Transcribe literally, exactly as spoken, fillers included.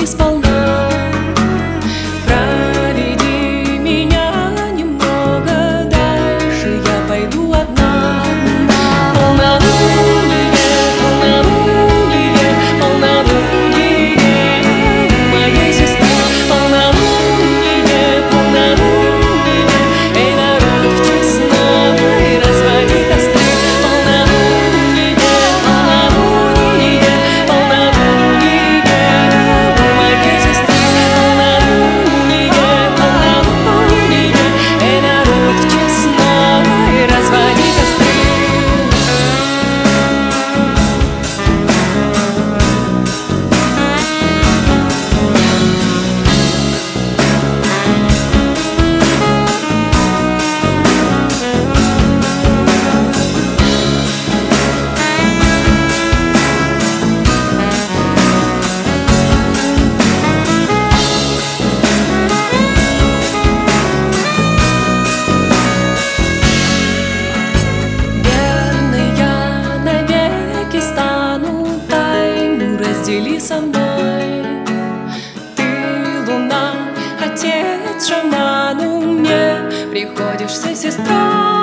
любви сполна. Проведи меня немного дальше, я пойду одна. Полнолуние, полнолуние, полнолуние моей сестры. Полнолуние, полнолуние, эй, народ честной, разводи костры. Полнолуние, полнолуние, полнолуние моей сестры. Полнолуние, полнолуние, эй, народ честной, разводи костры. Раздели со мной. Ты луна, отец шаману, мне приходишься сестрой.